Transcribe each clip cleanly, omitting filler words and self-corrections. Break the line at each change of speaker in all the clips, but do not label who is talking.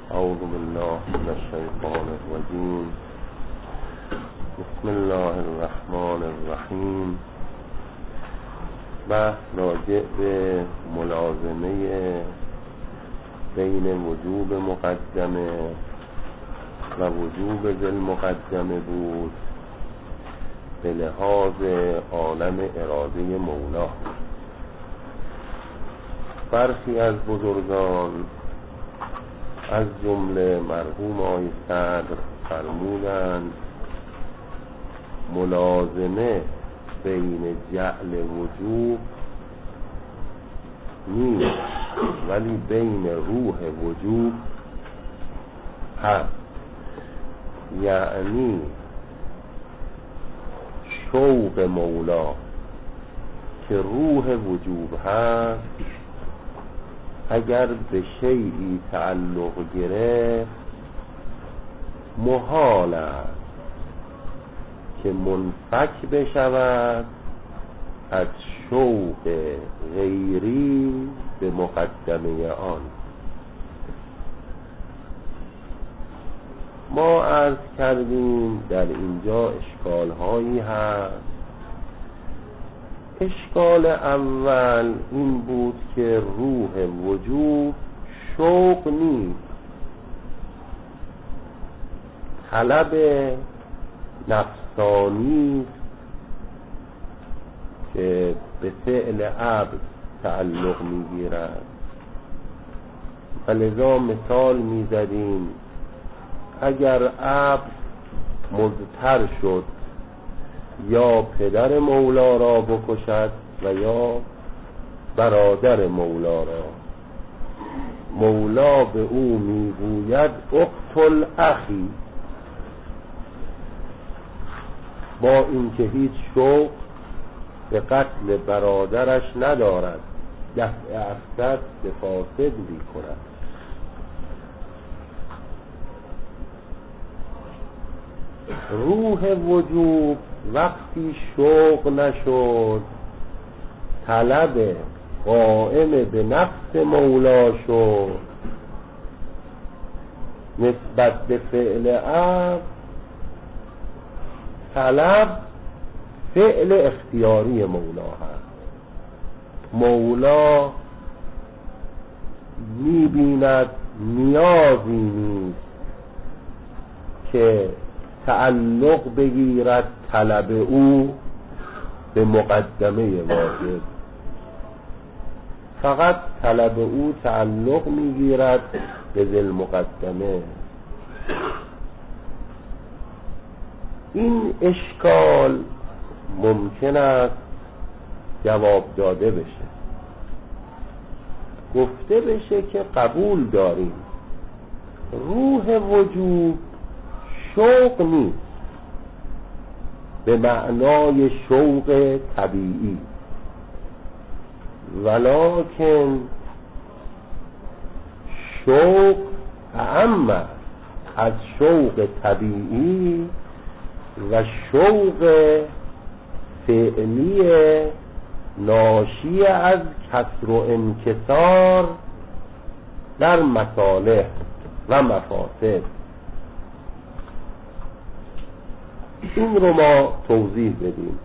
اعوذ بالله من الشیطان الرجیم. بسم الله الرحمن الرحیم. بحث راجع به ملازمه بین وجوب مقدمه و وجوب ذی المقدمه بود به لحاظ عالم اراده مولا. برخی از بزرگان از جمله مرحوم آقای صدر فرمودند ملازمه بین جعل وجوب نیست ولی بین روح وجوب هست، یعنی شوق مولا که روح وجوب هست اگر به شیئی تعلق گرفت محال است که منفک بشود از شوق غیری به مقدمه آن. ما عرض کردیم در اینجا اشکال هایی هست. اشکال اول این بود که روح وجوب شوق نیست، طلب نفسانی که به فعل عبد تعلق میگیرد. فلذا مثال میزدیم اگر عبد مضطر شد یا پدر مولا را بکشد و یا برادر مولا را، مولا به او میگوید اقتل اخی، با اینکه هیچ شوق به قتل برادرش ندارد، دفع افسد به فاسد می‌کند. روح وجوب وقتی شوق نشد، طلب قائم به نفس مولا شد، نسبت به فعل عبد طلب فعل اختیاری مولا هست. مولا می‌بیند نیازی نیست که تعلق بگیرد طلب او به مقدمه واجب، فقط طلب او تعلق میگیرد به ذی المقدمه. این اشکال ممکن است جواب داده بشه، گفته بشه که قبول داریم روح وجوب شوق نیست به معنای شوق طبیعی، ولکن شوق اعم از شوق طبیعی و شوق فعلی ناشی از کسر و انکسار در مصالح و مفاسد. این رو ما توضیح بدیم،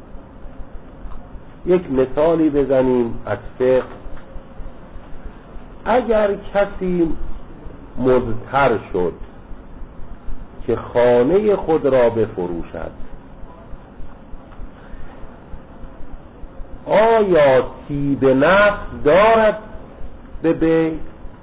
یک مثالی بزنیم از فقه. اگر کسی مضطر شد که خانه خود را بفروشد، آیا طیب نفس دارد به بیع؟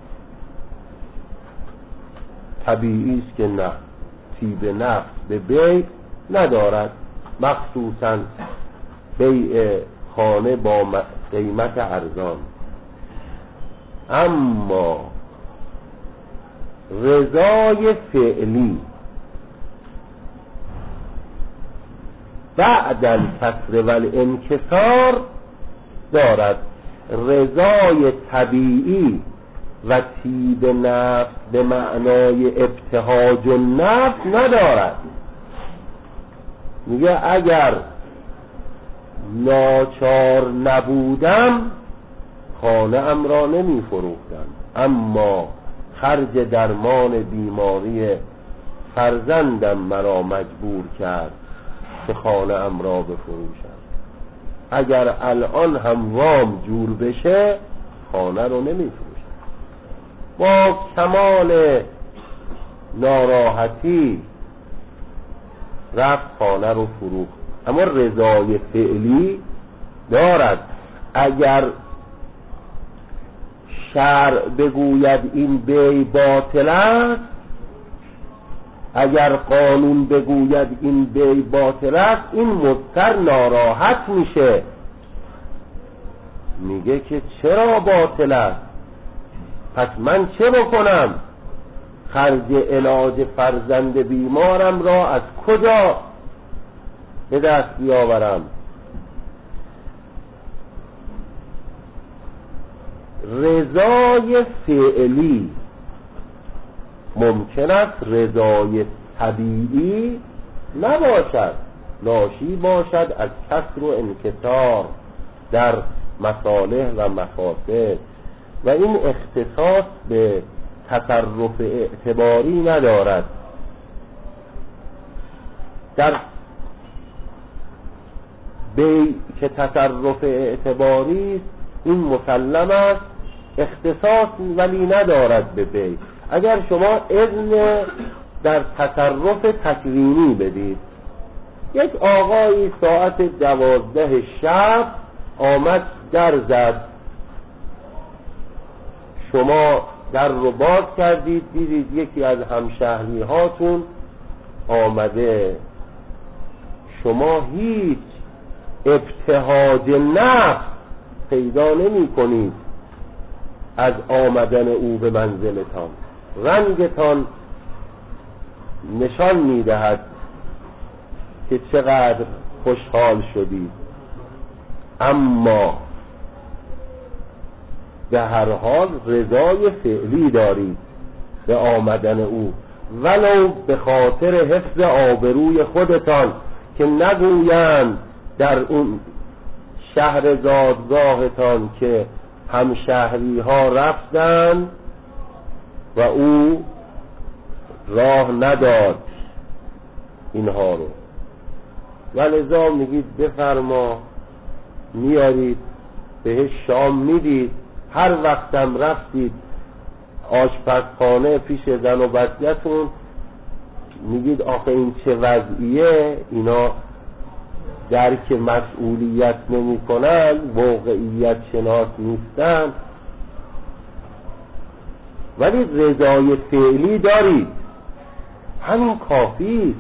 طبیعی است که نه، طیب نفس به بیع ندارد، مخصوصا بیع خانه با قیمت ارزان. اما رضای فعلی بعد الکسر و الانکسار دارد، رضای طبیعی و طیب نفس به معنای ابتهاج النفس ندارد. میگه اگر ناچار نبودم خانه ام را نمی فروختم، اما خرج درمان بیماری فرزندم مرا مجبور کرد که خانه ام را بفروشم. اگر الان هم وام جور بشه خانه رو نمیفروشم. با کمال ناراحتی رفت خانه رو فروخت. اما رضای فعلی دارد. اگر شرع بگوید این بیع باطل است، اگر قانون بگوید این بیع باطل است، این مضطر ناراحت میشه، میگه که چرا باطل است؟ پس من چه بکنم؟ خرج علاج فرزند بیمارم را از کجا به دست بیاورم؟ رضای فعلی ممکن است رضای طبیعی نباشد، ناشی باشد از کسر و انکسار در مصالح و مفاسد و این اختصاص به تصرف اعتباری ندارد. در بی که تصرف اعتباری این مسلم است، اختصاص ولی ندارد به بی. اگر شما اذن در تصرف تکوینی بدید، یک آقایی ساعت 12 شب آمد در زد، شما در رو باز کردید، دیدید یکی از همشهری هاتون آمده، شما هیچ ابتهاج نفس پیدا نمی کنید از آمدن او به منزلتان. رنگتان نشان می دهد که چقدر خوشحال شدید، اما به هر حال رضای فعلی دارید به آمدن او، ولو به خاطر حفظ آبروی خودتان که نگویند در اون شهر زادگاهتان که همشهری ها رفتن و او راه نداد اینها رو، ولذا میگید بفرما، میارید بهش شام میدید، هر وقتم رفتید آشپزخانه پیش زن و بچه‌تون میگید آخه این چه وضعیه، اینا درک مسئولیت نمی کنن، واقعیت شناس نیستن، ولی رضای فعلی دارید، همین کافی.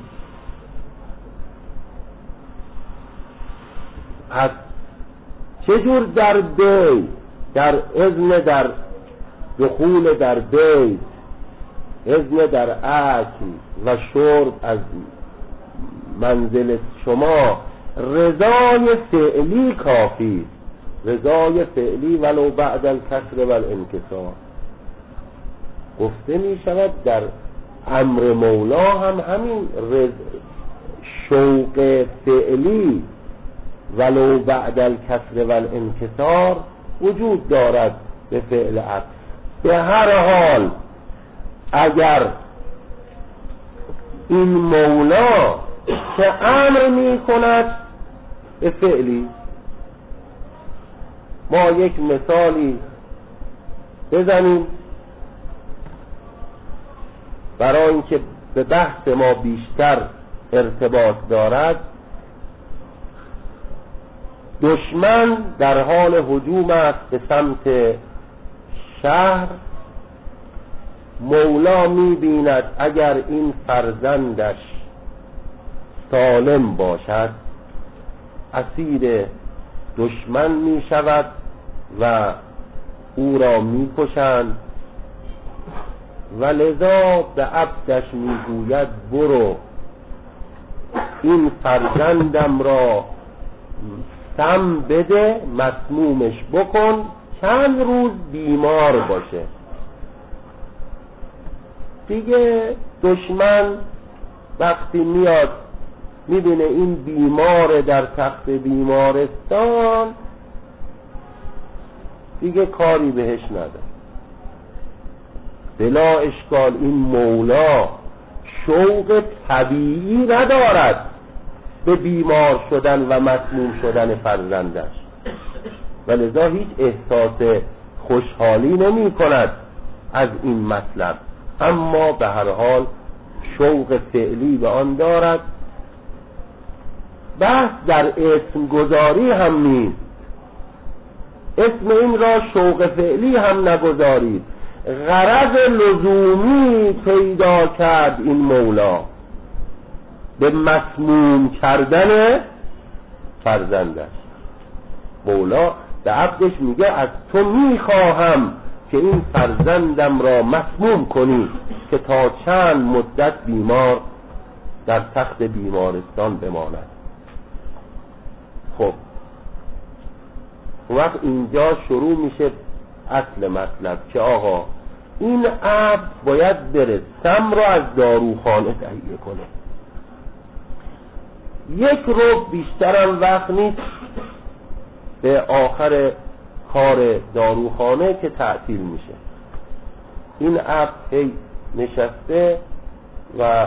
پس چجور در بی، در اذن در دخول در بیت، اذن در اکل و شرب از منزل شما، رضای فعلی کافی، رضای فعلی ولو بعد الکسر و الانکسار. گفته می شود در امر مولا هم همین شوق فعلی ولو بعد الکسر و الانکسار وجود دارد به فعل عطف. به هر حال اگر این مولا که امر می کند به فعلی، ما یک مثالی بزنیم برای اینکه به بحث ما بیشتر ارتباط دارد. دشمن در حال هجوم است به سمت شهر، مولا می بیند اگر این فرزندش سالم باشد اسیر دشمن می شود و او را می کشند، و لذا به عبدش می گوید برو این فرزندم را سم بده، مسمومش بکن، چند روز بیمار باشه. دیگه دشمن وقتی میاد میبینه این بیمار در تخت بیمارستان، دیگه کاری بهش نداره. بلا اشکال این مولا شوق طبیعی ندارد به بیمار شدن و مسموم شدن فرزندش و لذا هیچ احساس خوشحالی نمی کند از این مطلب، اما به هر حال شوق فعلی به آن دارد. بحث در اسم گذاری هم نیست، اسم این را شوق فعلی هم نگذارید، غرض لزومی پیدا کرد این مولا به مسموم کردن فرزندش. مولا به عبدش میگه از تو میخواهم که این فرزندم را مسموم کنی که تا چند مدت بیمار در تخت بیمارستان بماند. خب وقت اینجا شروع میشه اصل مطلب که آقا این عبد باید بره سم را از داروخانه تهیه کنه. یک رو بیشترم وقت نیست به آخر کار داروخانه که تعطیل میشه. این عبد هی نشسته و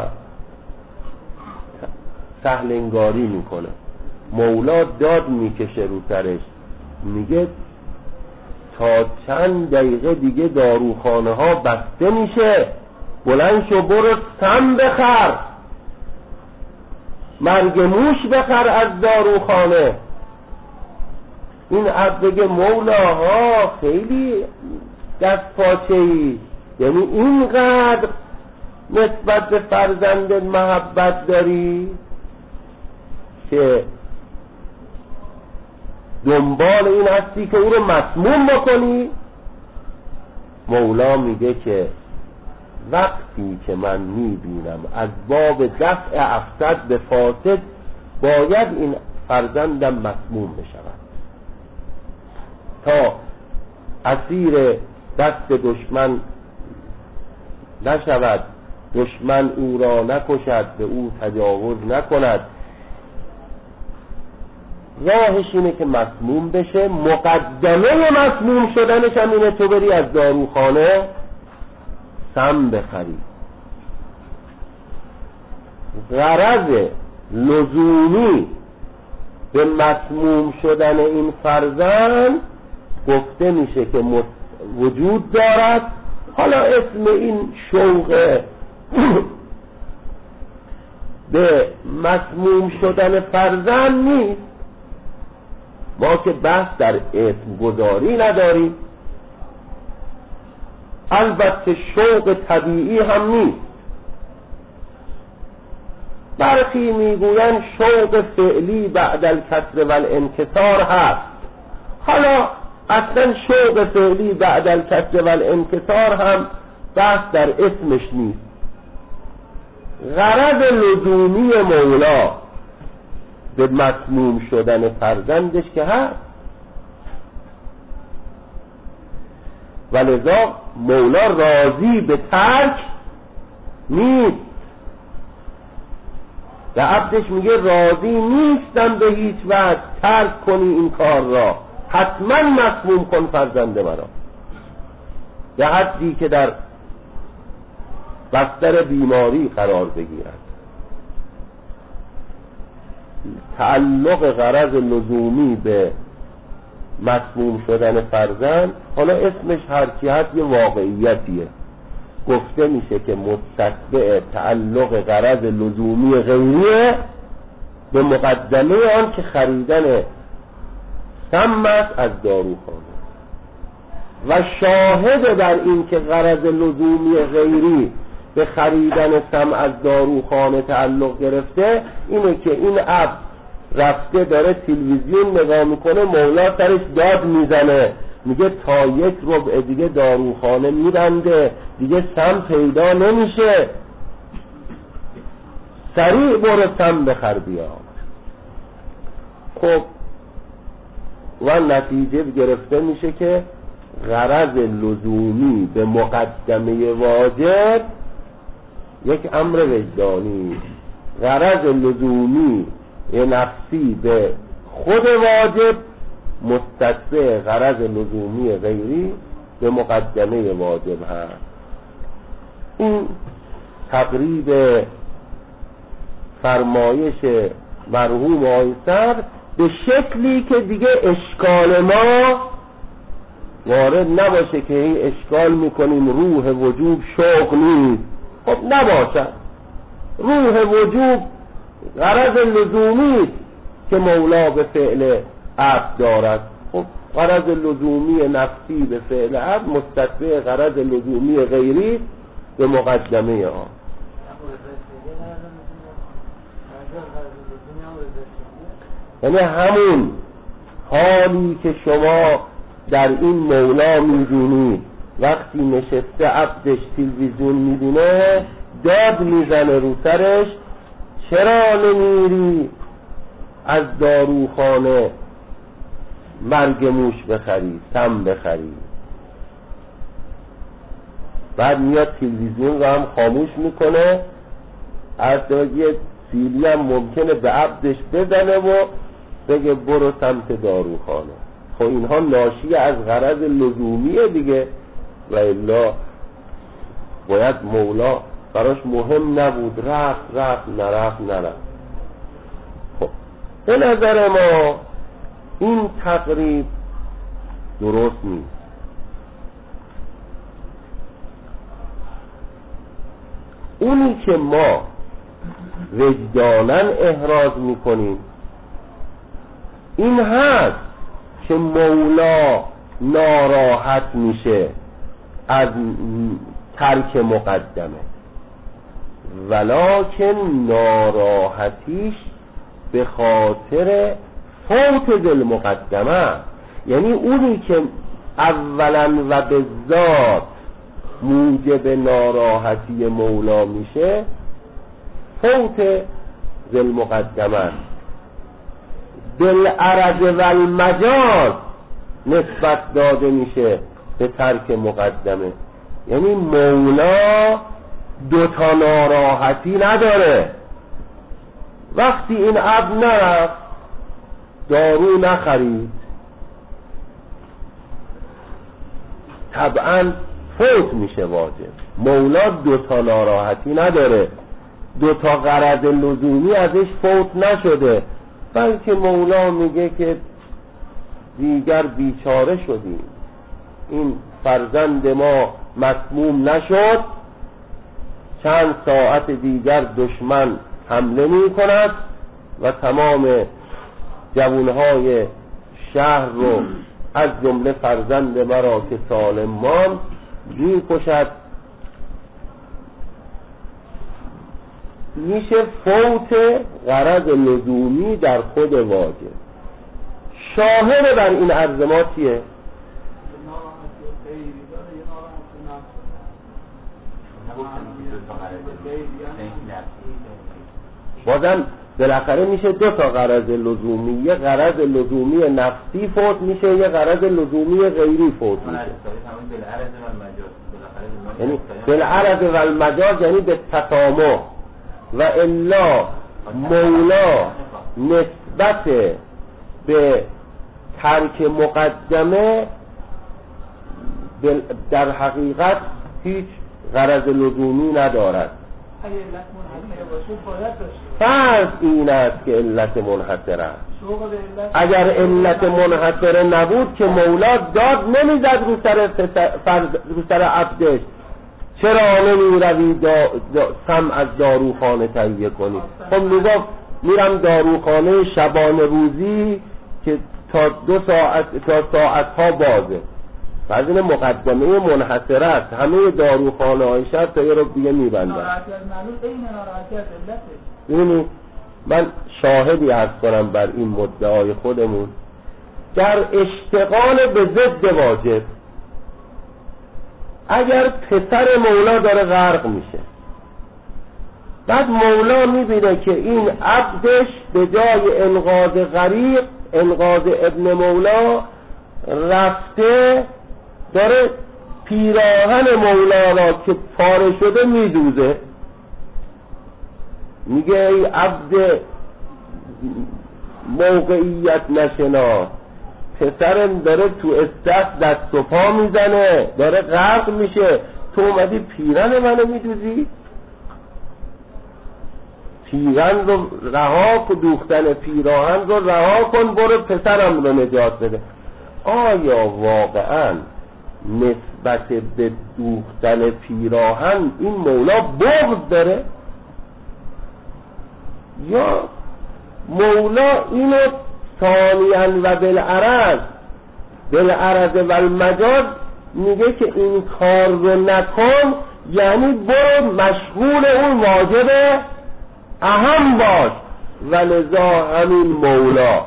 سهلنگاری میکنه، مولا داد میکشه رو سرش، میگه تا چند دقیقه دیگه داروخانه ها بسته میشه، بلند شو برو سم بخر، مرگ موش بخر از داروخانه. این عبد بگه مولاها خیلی دست پاچه‌ای، یعنی اینقدر نسبت به فرزند محبت داری که دنبال این هستی که او رو مسموم بکنی؟ مولا میگه که وقتی که من میبینم از باب دفع افسد به فاسد باید این فرزندم مسموم بشود تا اسیر دست دشمن نشود، دشمن او را نکشد، به او تجاوز نکند. راهش اینه که مسموم بشه. مقدمه مسموم شدنش هم اینه تو بری از داروخانه سم بخری. غرض لزومی به مسموم شدن این فرزند گفته میشه که وجود دارد. حالا اسم این شوق به مسموم شدن فرزند نیست، ما که بحث در اسم گذاری نداریم. البته شوق طبیعی هم نیست. برخی میگویند شوق فعلی بعد الکسر و الانکسار هست. حالا اصلا شوق فعلی بعد الکسر و الانکسار هم بحث در اسمش نیست. غرض لزومی مولا به مسموم شدن فرزندش که هست، ولذا مولا راضی به ترک نیست. و عبدش میگه راضی نیستم به هیچ وجه ترک کنی این کار را، حتما مسموم کن فرزند مرا. به حدی که در بستر بیماری قرار بگیرد. تعلق غرض لزومی به مسموم شدن فرزند، حالا اسمش هرچی هست یه واقعیتیه، گفته میشه که مستتبع تعلق غرض لزومی غیریه به مقدمه آن که خریدن سم است از داروخانه. و شاهد در این که غرض لزومی غیری به خریدن سم از داروخانه تعلق گرفته اینه که این عبد رفته داره تلویزیون نگاه میکنه، مولا سرش داد میزنه، میگه تا یک ربع دیگه داروخانه میبنده، دیگه سم پیدا نمیشه، سریع برو سم بخر بیا. خب و نتیجه گرفته میشه که غرض لزومی به مقدمه واجب یک امر وجدانی، غرض لزومی نفسی به خود واجب مستتبع غرض لزومی غیری به مقدمه واجب هست. این تقریب فرمایش مرحوم آقای صدر به شکلی که دیگه اشکال ما وارد نباشه که این اشکال میکنیم روح وجوب شوق نیست. خب نباشد. روح وجوب غرض لزومی که مولا به فعل عبد دارد. خب غرض لزومی نفسی به فعل عبد مستتبع غرض لزومی غیری به مقدمه ها. یعنی همون حالی که شما در این مولا میدونید وقتی نشسته عبدش تلویزیون میبینه داد میزنه رو سرش چرا نمیری از داروخانه مرگ موش بخری، سم بخری. بعد میاد تلویزیون رو هم خاموش میکنه، از یه سیلی هم ممکنه به عبدش بزنه و بگه برو سمت داروخانه. خب اینها ناشی از غرض لزومیه دیگه، و الا باید مولا براش مهم نبود، رفت نرفت. خب به نظر ما این تقریب درست نیست. اونی که ما وجداناً احراز میکنیم این هست که مولا ناراحت میشه از ترک مقدمه، ولکن ناراحتیش به خاطر فوت دل مقدمه. یعنی اونی که اولا و به ذات موجب ناراحتی مولا میشه فوت دل مقدمه. بالعرض و المجاز نسبت داده میشه به ترک مقدمه. یعنی مولا دوتا ناراحتی نداره. وقتی این عبد نرفت دارو نخرید طبعا فوت میشه واجب. مولا دوتا ناراحتی نداره، دوتا غرض لزومی ازش فوت نشده، بلکه مولا میگه که دیگر بیچاره شدیم، این فرزند ما مسموم نشد، چند ساعت دیگر دشمن حمله می کند و تمام جوانهای شهر رو از جمله فرزند مرا که سالم ماند می کشد. میشه فوت غرض لزومی در خود واجب. شاهد بر این عرض ما چیه؟ بازم بالاخره میشه دو تا غرض لزومی، یه غرض لزومی نفسی فوت میشه، یه غرض لزومی غیری فوت میشه. یعنی بالعرض و المجاز یعنی به تسامح. و الا مولا نسبت به ترک مقدمه در حقیقت هیچ غرض لزومی ندارد. فرض این است که علت منحصره است. اگر علت منحصره نبود که مولا داد نمیزد رو سر عبدش چرا نمیروی سم از داروخانه تهیه کنی. خب میگفت میرم داروخانه شبانه روزی که تا 2 ساعت تا ساعتها بازه. بعد این مقدمه منحصره است، همه داروخانه های شهر تا یه رو دیگه میبندن. ببینید من شاهدی هست کنم بر این مدعای خودمون. در اشتغال به ضد واجب اگر پسر مولا داره غرق میشه، بعد مولا میبینه که این عبدش به جای انقاذ غریق، انقاذ ابن مولا رفته داره پیراهن مولا را که پاره شده میدوزه. میگه ای عبد موقعیت نشناس، پسرم داره تو استخ دست و پا میزنه، داره غرق میشه، تو اومدی پیرن منو میدوزی؟ پیرن رو رها کن، دوختن پیراهن رو رها کن، برو پسرم رو نجات بده. آیا واقعا نسبت به دوختن پیراهن این مولا بغض داره؟ یا مولا اینو ثانیاً و بالعرض و المجاز میگه که این کار رو نکن، یعنی برو مشغول اون واجب اهم باش. و لذا همین مولا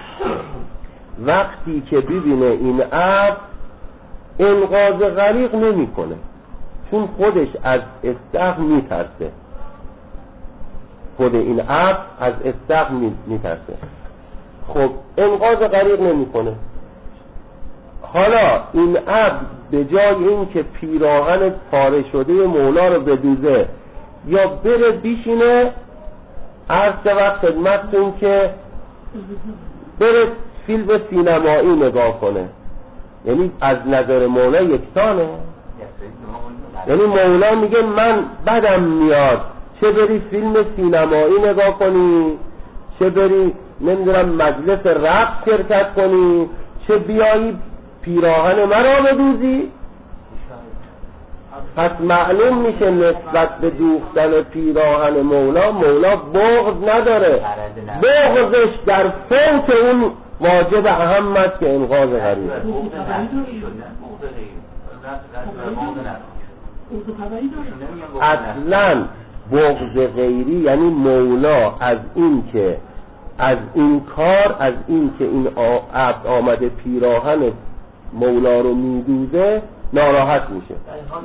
وقتی که ببینه این عبد انقاذ غریق نمی کنه، چون خودش از استغ میترسه، خود این عبد از استغ میترسه، خب انقاذ غریق نمی کنه. حالا این عبد به جای این که پیراهن پاره شده مولا رو بدوزه یا بره بیشینه، عرض وقت خدمتتون که بره فیلم سینمایی نگاه کنه، یعنی از نظر مولا یکسانه. یعنی مولا میگه من بدم میاد چه بری فیلم سینمایی نگاه کنی، چه بری نمیدونم مجلس رقص شرکت کنی، چه بیایی پیراهن مرا بدوزی. پس معلوم میشه نسبت به دوختن پیراهن مولا بغض نداره، بغضش در فوت اون واجب اهم است که انقاذ غریق. اصلا بغض غیری یعنی مولا از این که از این کار، از این که این عبد آمده پیراهن مولا رو میدوزه ناراحت میشه.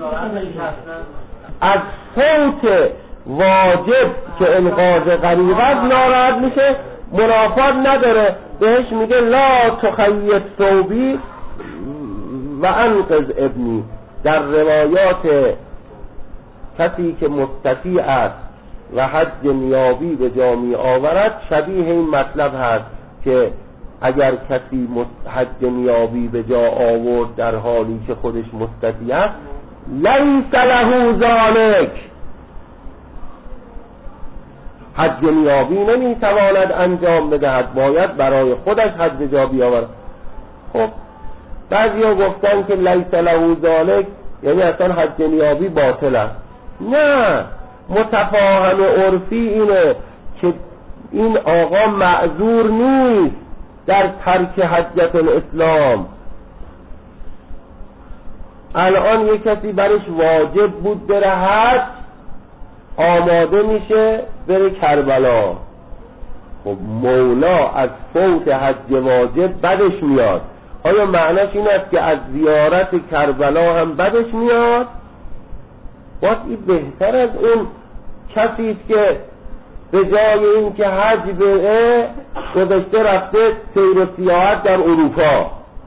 از فوت واجب که انقاذ غریق ناراحت میشه، منافات نداره. بهش میگه لا تخیط ثوبی و انقذ ابنی. در روایات کسی که مستطیع است و حج نیابی به جا می آورد شبیه این مطلب هست که اگر کسی حج نیابی به جا آورد در حالی که خودش مستطیع است، لیس له ذلک، حج نیابی نمیتواند انجام بدهد، باید برای خودش حج به جا بیاورد. خب بعضیا گفتن که لیس له ذلک یعنی اصلا حج نیابی باطل است. نه، متفاهم و عرفی اینه که این آقا معذور نیست در ترک حجت الاسلام. الان یک کسی برش واجب بود بره حج، آماده میشه بره کربلا. خب مولا از فوت حج واجب بدش میاد. آیا معنیش این است که از زیارت کربلا هم بدش میاد؟ باید این بهتر از اون کسی است که به جای این که حج بره گذشته رفته سیر و سیاحت در اروپا.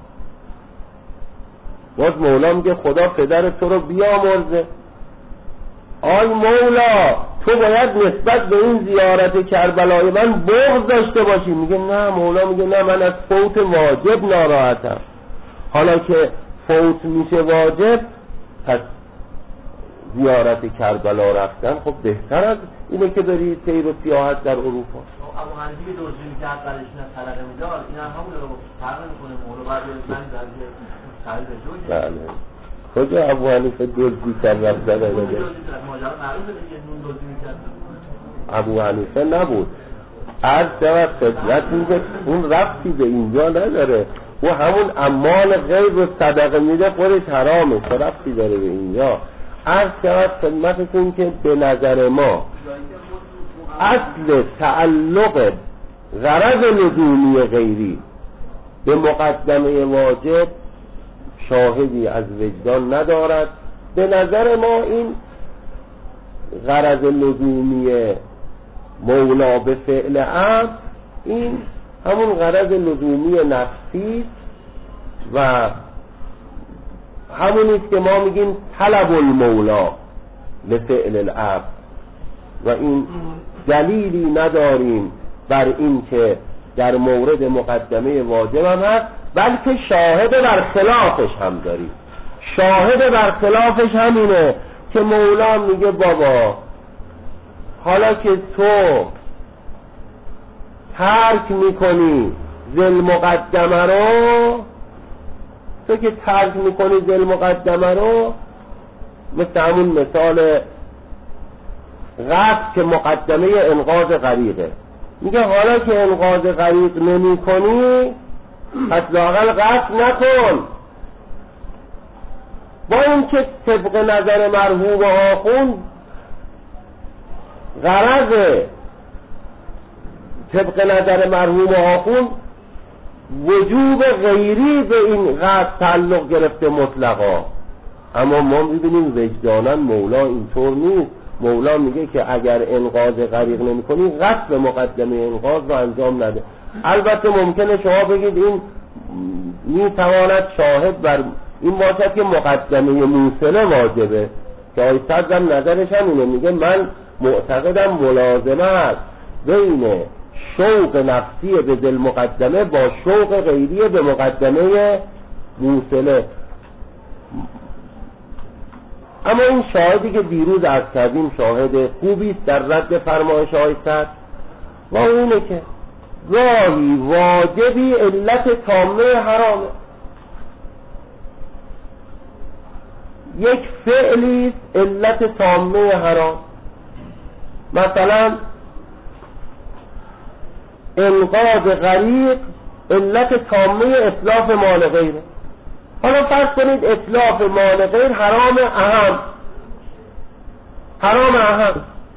باید مولا میگه خدا پدر تو رو بیامرزه. آی مولا تو باید نسبت به این زیارت کربلای من بغض داشته باشی. میگه نه، مولا میگه نه، من از فوت واجب ناراحتم. حالا که فوت میشه واجب، پس زیارت کربلا رفتن خب بهتر از اینه که بری سیر و سیاحت در اروپا.
ابو حنیفه که دوزی میکرد برش صدقه میداد، این هم همون رو فرق میکنه. مولا بعد من در خرید جوج.
بله. کجا ابو حنیفه دوزی کرد رفت صدقه بده؟
ماجرا معروفه دیگه، نون دوزی میکرد.
ابو حنیفه نبود. عرض شود خدمتتون که اون ربطی به اینجا نداره. او همون اموال غیر رو صدقه میده، خودش حرامه، چه ربطی داره به اینجا؟ عرض شود خدمتتون که به نظر ما اصل تعلق غرض لزومی غیری به مقدمه واجب شاهدی از وجدان ندارد. به نظر ما این غرض لزومی مولا به فعل عبد این همون غرض لزومی نفسی و همونیست که ما میگیم طلب المولا لفعل العبد، و این دلیلی نداریم بر این که در مورد مقدمه واجب هم هست، بلکه شاهد بر خلافش هم داریم. شاهد بر خلافش همینه که مولا میگه بابا حالا که تو ترک میکنی ذل مقدمه رو، تو که ترک میکنی ذل مقدمه رو، مثل همون مثال غسل که مقدمه انقاذ غریقه، میگه حالا که انقاذ غریق نمی کنی پس لااقل غسل نکن. با این که طبق نظر مرحوم آخوند غرض، طبق نظر مرحوم آخوند وجوب غیری به این غسل تعلق گرفته مطلقا، اما ما میبینیم وجداناً مولا اینطور نیست. مولا میگه که اگر انقاذ غریق نمی کنی غسل مقدمه انقاذ رو انجام نده. البته ممکنه شما بگید این میتواند شاهد بر این باشد که مقدمه موصله واجبه، که آقای صدرم نظرش همینه، میگه من معتقدم ملازمه است بین شوق نفسی به ذل مقدمه با شوق غیری به مقدمه موصله. اما این شاهدی که دیروز عرض کردیم شاهد خوبی است در رد فرمایش آقای صدر، و اونه که راهی واجبی علت تامه حرامه، یک فعلی علت تامه حرام، مثلا انقاذ غریق علت تامه اتلاف مال غیره. حالا فرض کنید اتلاف مال غیر حرام اهم، حرام اهم،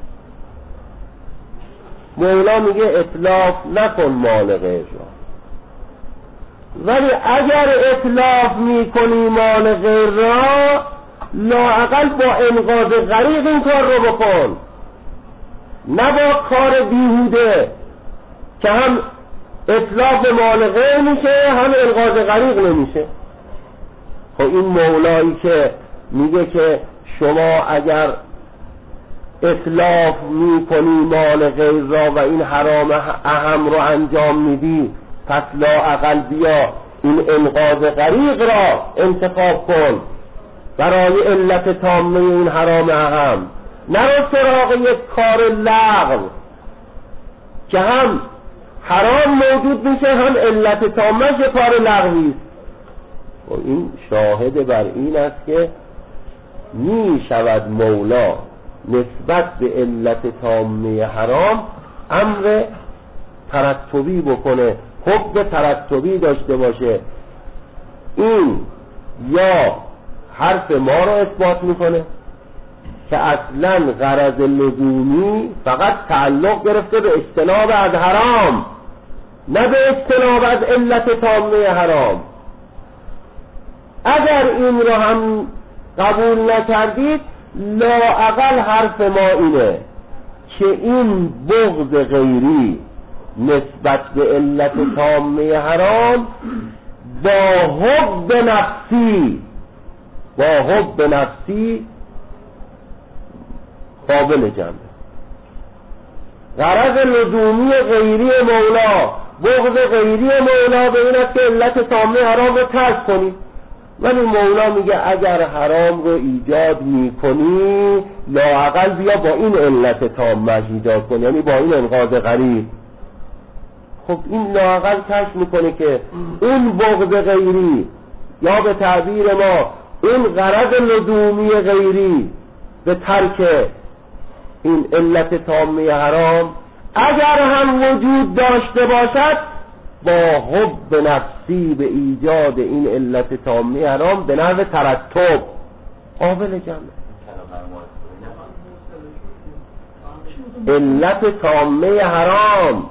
مولا میگه اتلاف نکن مال غیر را، ولی اگر اتلاف میکنی مال غیر را لااقل با انقاذ غریق این کار رو بکن، نه با کار بیهوده که هم اتلاف مال غیر میشه هم انقاذ غریق نمیشه. خب این مولایی که میگه که شما اگر اتلاف میکنی مال غیر را و این حرام اهم رو انجام میدی، پس لااقل بیا این انقاذ غریق را انتخاب کن برای علت تامه این حرام اهم، نرو سراغ یک کار لغو که هم حرام موجود میشه هم علت تامهش کار لغوی است. و این شاهد بر این است که می شود مولا نسبت به علت تامه حرام امر ترتبی بکنه، حکم ترتبی داشته باشه. این یا حرف ما رو اثبات میکنه که اصلا غرض لزومی فقط تعلق گرفته به اجتناب از حرام، نه به اجتناب از علت تامه حرام. اگر این رو هم قبول نکردید لااقل حرف ما اینه که این بغض غیری نسبت به علت تامه حرام با حب نفسی قابل جمعه. غرض لزومی غیری مولا، بغض غیری مولا به این است که علت تامه حرام رو ترک کنی، ولی مولا میگه اگر حرام رو ایجاد میکنی لااقل بیا با این علت تامه ایجاد کن، یعنی با این انقاذ غریب. خب این لااقل کشف میکنه که اون بغض غیری یا به تعبیر ما اون غرض لزومی غیری به ترک این علت تامه حرام اگر هم وجود داشته باشد با حب نفسی به ایجاد این علت تامه حرام به نحو ترتب قابل جمع. علت تامه حرام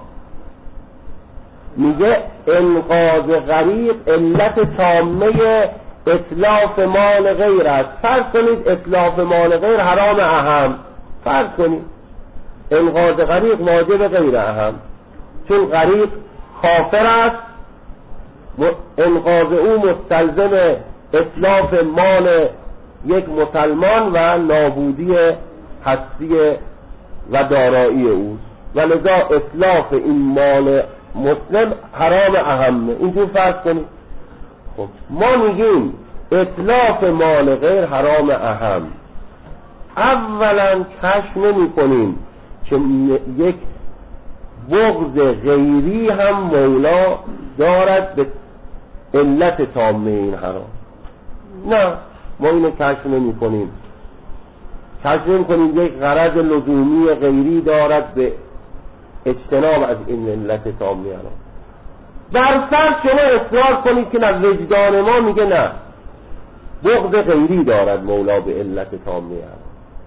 میگه انقاذ غریق علت تامه اتلاف مال غیر است. فرض کنید اتلاف مال غیر حرام اهم، فرض کنید انقاذ غریق واجب غیر اهم، چون غریق کافر است، انقاذ او مستلزم اتلاف مال یک مسلمان و نابودی هستی و دارایی اوست و لذا اتلاف این مال مسلم حرام اهمه. اینجور فرض کنید. خب ما میگیم اتلاف مال غیر حرام اهم. اولا کشف نمی کنیم که یک بغض غیری هم مولا دارد به علت تامه این حرام. نه، ما اینو کشف نمی کنیم. کشف نمی کنیم یک غرض لزومی غیری دارد به اجتناب از این علت تامه حرام. در فرض شما اصرار کنید که نه، وجدان ما میگه نه، بغض غیری دارد مولا به علت تامه حرام،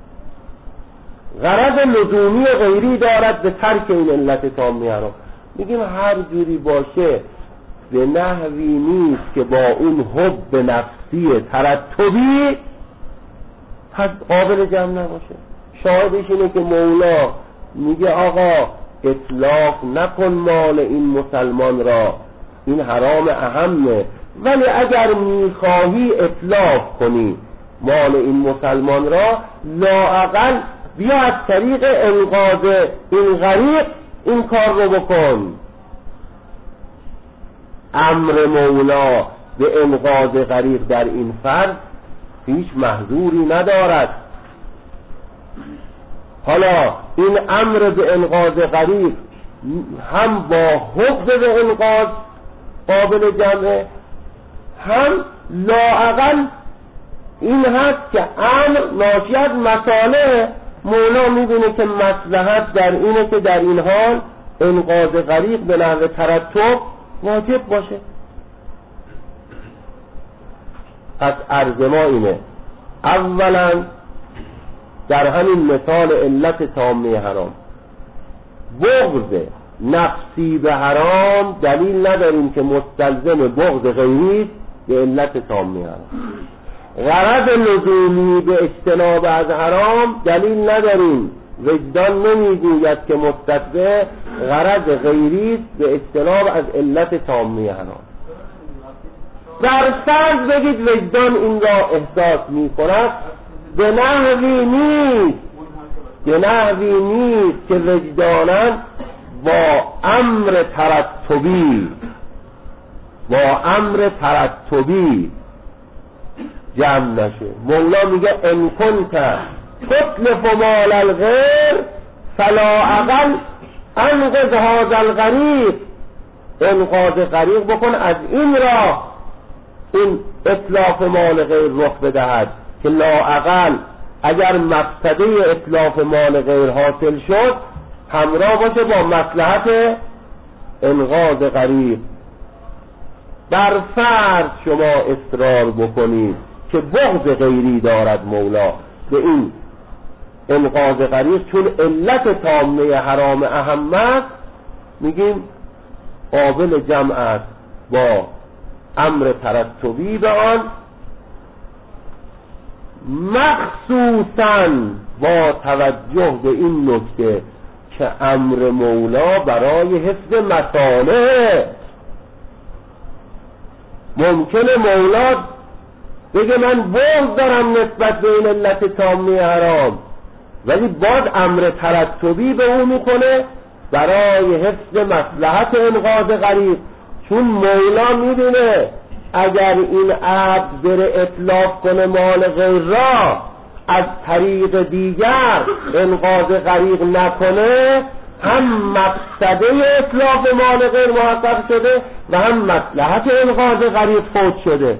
غرض لزومی غیری دارد به ترک این علت تامه حرام. میگیم هر جوری باشه به نحوی نیست که با اون حب نفسی ترتبی پس قابل جمع نباشه. شاهدش اینه که مولا میگه آقا اطلاق نکن مال این مسلمان را، این حرام اهمه، ولی اگر میخواهی اطلاق کنی مال این مسلمان را، لااقل بیا از طریق انقاذ این غریق این کار رو بکن. امر مولا به انقاذ غریق در این فرض هیچ محظوری ندارد. حالا این امر به انقاذ غریق هم با حب به انقاذ قابل جمعه، هم لااقل این هست که امر ناشی از مصالح مولا میدونه که مصلحت در اینه که در این حال انقاذ غریق به نحو ترتب واجب باشه. پس عرض ما اینه، اولا در همین مثال علت تامه حرام، بغض نفسی به حرام دلیل نداریم که مستلزم بغض غیری به علت تامه حرام. غرض لزومی به اجتناب از حرام دلیل نداریم، وجدان نمیگوید که مستتبع غرض غیری به اجتناب از علت تامه حرام. در فرض بگید وجدان این را احساس می کند، به نحوی نیست که وجدانا با امر ترتبی جمع نشه. مولا میگه ان کنت تتلف مال الغیر فلا اقل انقذ هذا الغریق، انقاذ غریق بکن، از این را این اتلاف مال غیر رخ بدهد که لااقل اگر مقصده اتلاف مال غیر حاصل شد همراه باشه با مصلحت انقاذ غریق. در فرض شما اصرار بکنید که بغض غیری دارد مولا به این انقاذ غریق چون علت تامه حرام اهم است، میگیم قابل جمع است با امر ترتبی به آن، مخصوصاً با توجه به این نکته که امر مولا برای حفظ مصالح. ممکنه مولا بگه من بغض دارم نسبت به این علت تامه حرام، ولی باز امر ترتبی به او میکنه برای حفظ مصلحت انقاذ غریق، چون مولا میدونه اگر این عبد بره اتلاف کنه مال غیر را، از طریق دیگر انقاذ غریق نکنه، هم مقصده اتلاف مال غیر محقق شده و هم مصلحت انقاذ غریق فوت شده.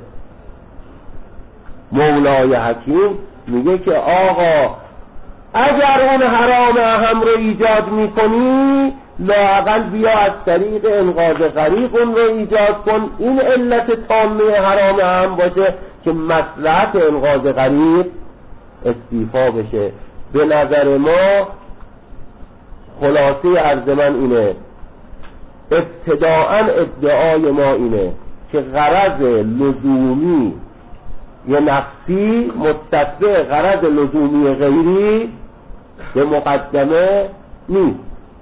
مولای حکیم میگه که آقا اگر اون حرام اهم رو ایجاد میکنی، لااقل بیا از طریق انقاذ غریق اون رو ایجاد کن، این علت تامه حرام اهم باشه که مصلحت انقاذ غریق استیفا بشه. به نظر ما خلاصه عرض من اینه، ابتداءً ادعای ما اینه که غرض لزومی یه نفسی مستتبع غرض لزومی غیری به مقدمه نیست.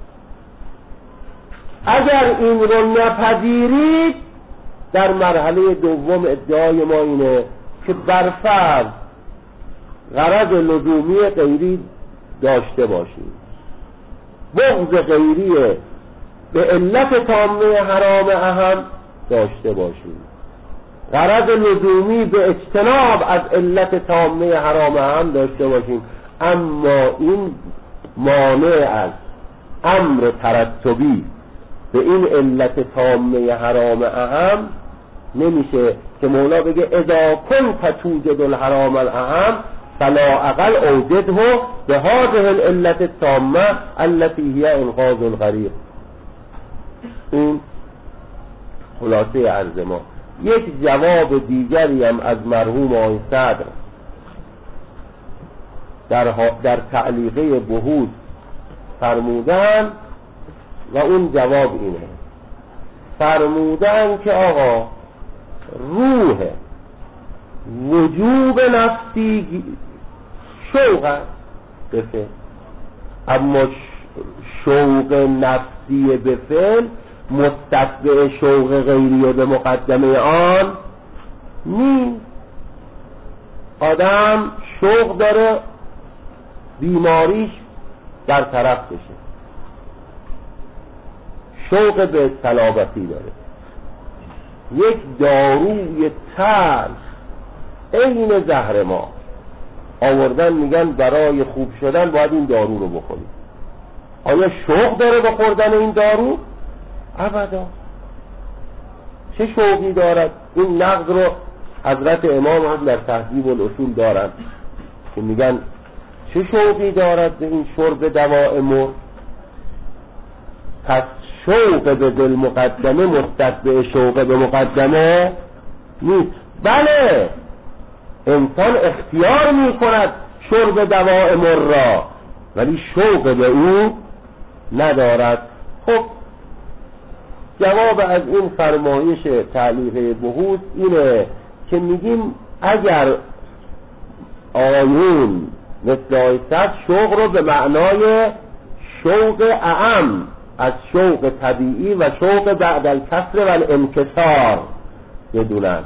اگر این رو نپذیرید، در مرحله دوم ادعای ما اینه که برفرض غرض لزومی غیری داشته باشید، بغض غیری به علت تامه حرام اهم داشته باشید، غرض لزومی به اجتناب از علت تامه حرام هم داشته باشیم، اما این مانع از امر ترتبی به این علت تامه حرام اهم نمیشه که مولا بگه اذا کنت توجد الحرام الاهم فلا اقل اوجده به هذه العلت التامه التي هي انقاذ الغریق. این خلاصه عرض ما. یک جواب دیگری هم از مرحوم آقای صدر در تعلیقه بهوز فرمودن و اون جواب اینه، فرمودن که آقا روح وجوب نفسی شوق به فعل، اما شوق نفسی به فعل مستتبع شوق غیری و به مقدمه آن نیست. آدم شوق داره بیماریش برطرف بشه، شوق به سلامتی داره. یک داروی تلخ عین زهر ما آوردن میگن برای خوب شدن باید این دارو رو بخورید. آیا شوق داره به خوردن این دارو؟ ابدا. چه شوقی دارد؟ این نقد رو حضرت امام هم در تهذیب الاصول دارن که میگن چه شوقی دارد به این شرب دواء مر؟ پس شوق به دل مقدمه مستتبع شوق به مقدمه نیست. بله انسان اختیار می کند شرب دواء مر را، ولی شوق به او ندارد. خب جواب از این فرمایش تعلیقه بهوز اینه که میگیم اگر آیون مثل آیست شوق رو به معنای شوق اعم از شوق طبیعی و شوق بعد الکسر و الانکسار بدونن،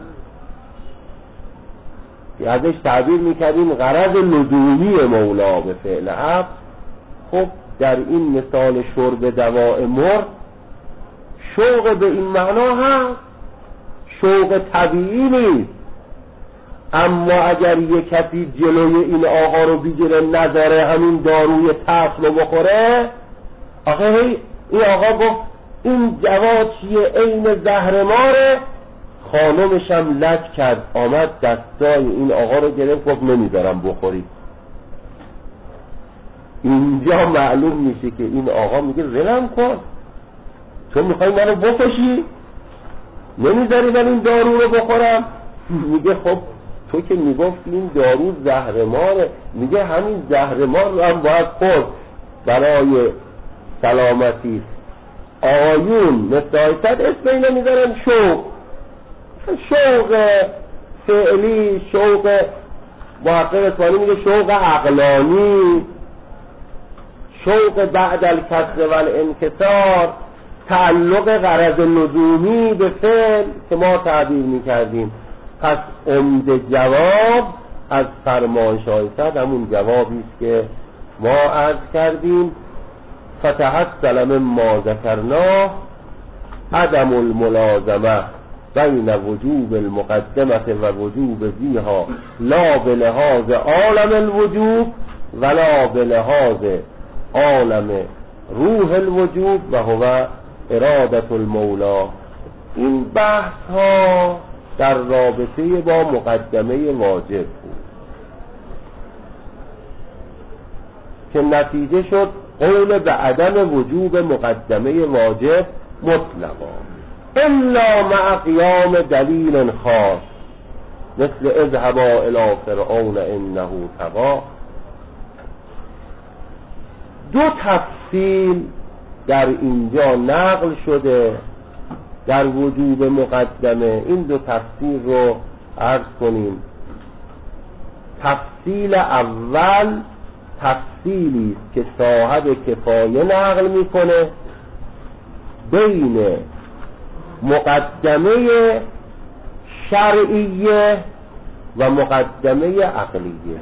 که ازش تعبیر میکردیم غرض لزومی مولا به فعل عبد. خب در این مثال شرب دواء مر شوق به این معنا هست، شوق طبیعی نیست. اما اگر یک کسی جلوی این آقا رو بگیره نذاره همین داروی تلخ رو بخوره، آخه این آقا گفت این جواد چیه؟ عین زهر ماره. خانمش هم لج کرد، آمد دستای این آقا رو گرفت گفت نمیذارم بخوری. اینجا معلوم میشه که این آقا میگه ولم کن، تو میخوای منو بکشی؟ نمیذاری من این دارو رو بخورم؟ میگه خب تو که میگفت این دارو زهرماره، میگه همین زهرمار رو هم باید خورد برای سلامتی. آیون مثل آیست اسم اینو میذارن شوق فعلی، شوق محقق اصفهانی میگه شوق عقلانی، شوق بعد الکسر و الانکسار، تعلق غرض لزومی به فعل که ما تعبیر میکردیم. پس عمده جواب از فرمایش آیست همون جوابی است که ما عرض کردیم. فتحصل مما ذکرناه عدم الملازمه بین وجوب المقدمه و وجوب زیها لا بلحاظ عالم الوجوب ولا بلحاظ عالم روح الوجوب و هو ارادت المولا. این بحث ها در رابطه با مقدمه واجب بود که نتیجه شد قول به عدم وجوب مقدمه واجب مطلقا الا مع قیام دلیل خاص مثل اذهبا الی فرعون انه طغی. دو تفصیل در اینجا نقل شده در وجوب مقدمه. این دو تفصیل رو عرض کنیم. تفصیل اول تفصیلی است که صاحب کفایه نقل میکنه بین مقدمه شرعیه و مقدمه عقلیه.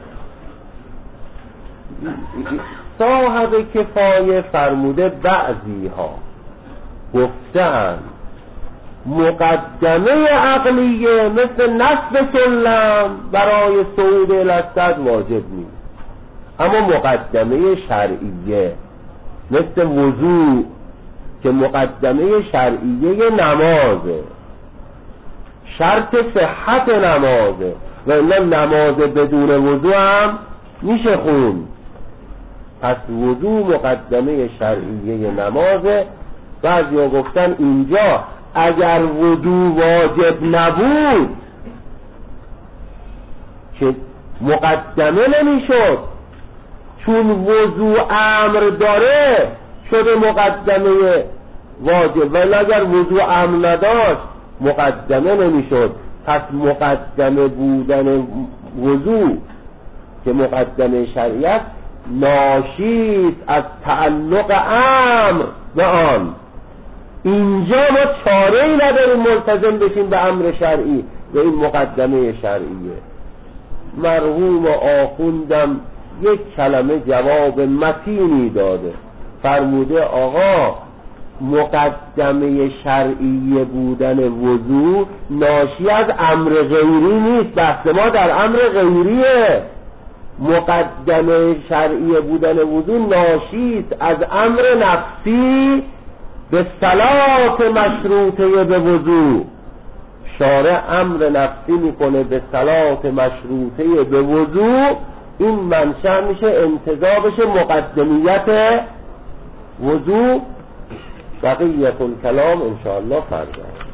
صاحب کفایه فرموده بعضی ها گفتن مقدمه عقلیه مثل نصب سلم برای صعود الاسد واجب نیست، اما مقدمه شرعیه مثل وضوء که مقدمه شرعیه نمازه، شرط صحت نمازه، و الا نماز بدون وضوء هم میشه خوند. پس وضوء مقدمه شرعیه نمازه. بعضیا گفتن اینجا اگر وضوء واجب نبود که مقدمه نمیشد، چون وضوء امر داره شده مقدمه واجب، ولی اگر وضوء امر نداشت مقدمه نمیشد. پس مقدمه بودن وضوء که مقدمه شریعت ناشی از تعلق امر به آن. اینجا ما چاره‌ای نداریم ملتزم بشیم به امر شرعی، به این مقدمه شرعیه. مرحوم آخوندم یک کلمه جواب متینی داده، فرموده آقا مقدمه شرعی بودن وضوء ناشی از امر غیری نیست، بحث ما در امر غیریه. مقدمه شرعی بودن وضوء ناشی است از امر نفسی به صلات مشروطه به وضوء. شارع امر نفسی میکنه به صلات مشروطه به وضوء، این منشأ میشه انتزاع بشه مقدمیت وضوء. بقیت الکلام انشاءالله فردا.